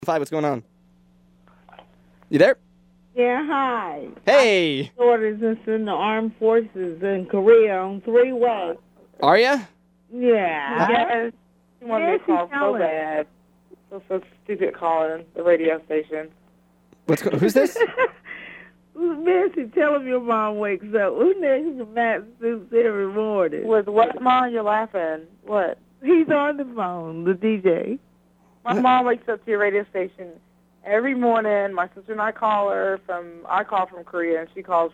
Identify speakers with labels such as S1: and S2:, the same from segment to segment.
S1: What's going on? You there?
S2: Yeah, hi.
S1: Hey.
S2: My daughter's just in the armed forces in Korea on 3-way.
S1: Are ya?
S2: Yeah.
S3: Yes. She wanted me to call so
S2: calling?
S3: bad. So stupid calling the radio station.
S1: Who's this?
S2: Missy, tell him your mom wakes up. Who next to Matt Suits every morning?
S3: With what, Mom? You're laughing. What?
S2: He's on the phone, the DJ.
S3: My mom wakes up to your radio station every morning. My sister and I call from Korea, and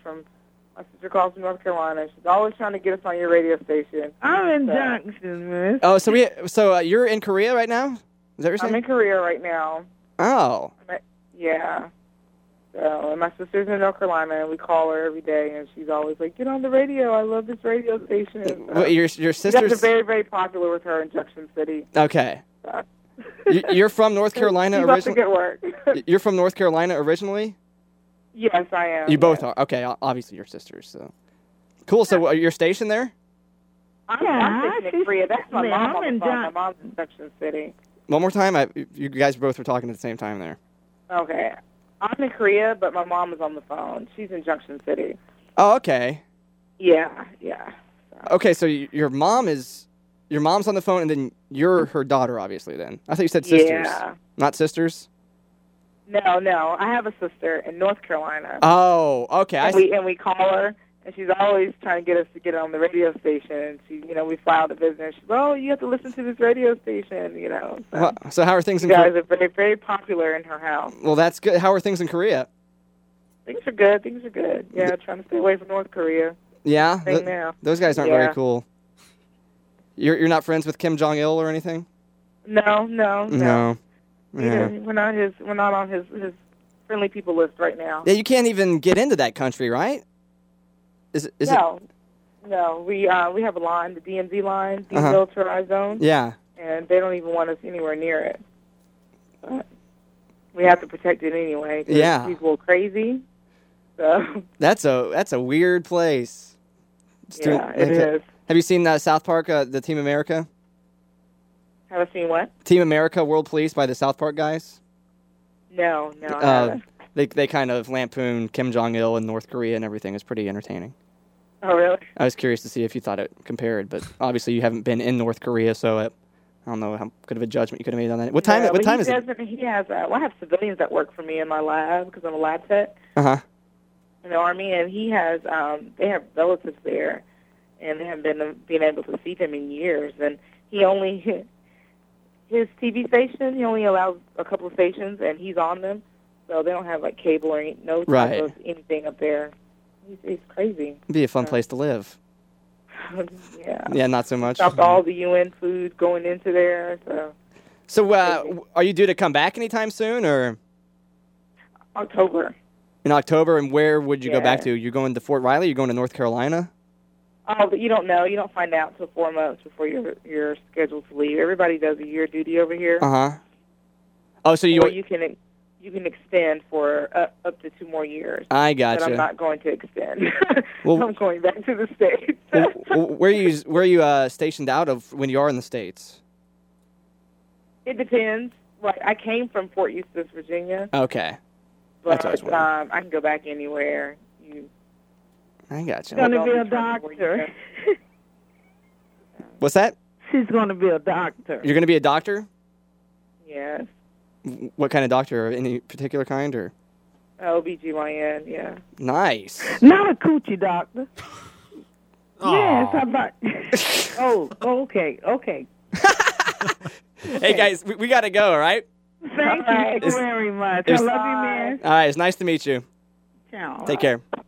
S3: my sister calls from North Carolina. She's always trying to get us on your radio station.
S2: I'm in Junction, miss.
S1: Oh, so you're in Korea right now? Is that what you're saying?
S3: I'm in Korea right now.
S1: Oh.
S3: Yeah. So, and my sister's in North Carolina, and we call her every day, and she's always like, "Get on the radio! I love this radio station." So,
S1: Well, your
S3: you guys
S1: sister's...
S3: are very, very popular with her in Junction City.
S1: Okay.
S3: So.
S1: You're from North Carolina
S3: Keep up the
S1: originally?
S3: good work.
S1: You're from North Carolina originally?
S3: Yes, I am.
S1: You both are. Okay, obviously you're sisters. So cool. So you're stationed there?
S3: I'm
S2: Yeah,
S3: stationed in Korea. That's my mom
S2: I'm
S3: on the
S2: in
S3: phone.
S2: Jun-
S3: My mom's in Junction City.
S1: One more time. You guys both were talking at the same time there.
S3: Okay. I'm in Korea, but my mom is on the phone. She's in Junction City.
S1: Oh, okay.
S3: Yeah. So.
S1: Okay, so your mom's on the phone, and then you're her daughter, obviously. Then I thought you said sisters,
S3: Yeah.
S1: not sisters.
S3: No. I have a sister in North Carolina.
S1: Oh, okay.
S3: And we call her, and she's always trying to get us to get on the radio station. And we filed a business. She's, "Oh, you have to listen to this radio station,"
S1: So how are things in
S3: You
S1: Korea?
S3: guys are very, very popular in her house.
S1: Well, that's good. How are things in Korea?
S3: Things are good. Yeah, trying to stay away from North Korea.
S1: Yeah,
S3: Thing now.
S1: those guys aren't very
S3: Yeah.
S1: cool. You're not friends with Kim Jong-il or anything?
S3: No.
S1: No. Yeah.
S3: We're not on his friendly people list right now.
S1: Yeah, you can't even get into that country, right? Is
S3: No. We have a line, the DMZ line,
S1: Uh-huh.
S3: demilitarized zone,
S1: it? Yeah.
S3: and they don't even want us anywhere near it. But we have to protect it anyway. 'Cause
S1: Yeah.
S3: people are crazy. So
S1: That's a weird place.
S3: yeah, it is.
S1: Have you seen South Park, the Team America?
S3: Have I seen what?
S1: Team America World Police by the South Park guys?
S3: No, I haven't.
S1: They kind of lampoon Kim Jong-il and North Korea and everything. It's pretty entertaining.
S3: Oh, really?
S1: I was curious to see if you thought it compared, but obviously you haven't been in North Korea, so I don't know how good of a judgment you could have made on that. What time is it?
S3: He has. Well, I have civilians that work for me in my lab because I'm a lab tech
S1: Uh-huh.
S3: in the Army, and he has. They have relatives there, and they haven't been able to see them in years. And he only his TV station. He only allows a couple of stations, and he's on them, so they don't have like cable or no type
S1: Right.
S3: of anything up there. He's crazy.
S1: It'd be a fun place to live.
S3: Yeah.
S1: Yeah, not so much.
S3: Stopped all the UN food going into there.
S1: So, are you due to come back anytime soon, or
S3: October.
S1: in October? And where would you go back
S3: Yeah.
S1: to? You're going to Fort Riley? You're going to North Carolina?
S3: Oh, but you don't know. You don't find out until 4 months before you're scheduled to leave. Everybody does a year duty over here.
S1: Uh-huh. Oh, so
S3: Or you can extend for up to 2 more years.
S1: I
S3: But
S1: gotcha.
S3: I'm not going to extend.
S1: Well-
S3: I'm going back to the States.
S1: Where are you stationed out of when you are in the States?
S3: It depends. Like I came from Fort Eustis, Virginia,
S1: Okay.
S3: but
S1: That's what I was wondering.
S3: I can go back anywhere.
S1: I gotcha.
S2: Going to be a
S3: Don't determine where you
S2: doctor.
S1: What's that?
S2: She's going to be a doctor.
S1: You're going to be a doctor?
S3: Yes.
S1: What kind of doctor? Any particular kind, or?
S3: OBGYN, yeah.
S1: Nice.
S2: Not a coochie doctor. Yes, how about... Oh, okay.
S1: Hey, guys, we got to go, all right?
S2: Thank you very much. I love you, man.
S1: All right, it's nice to meet you.
S2: Ciao.
S1: Take care.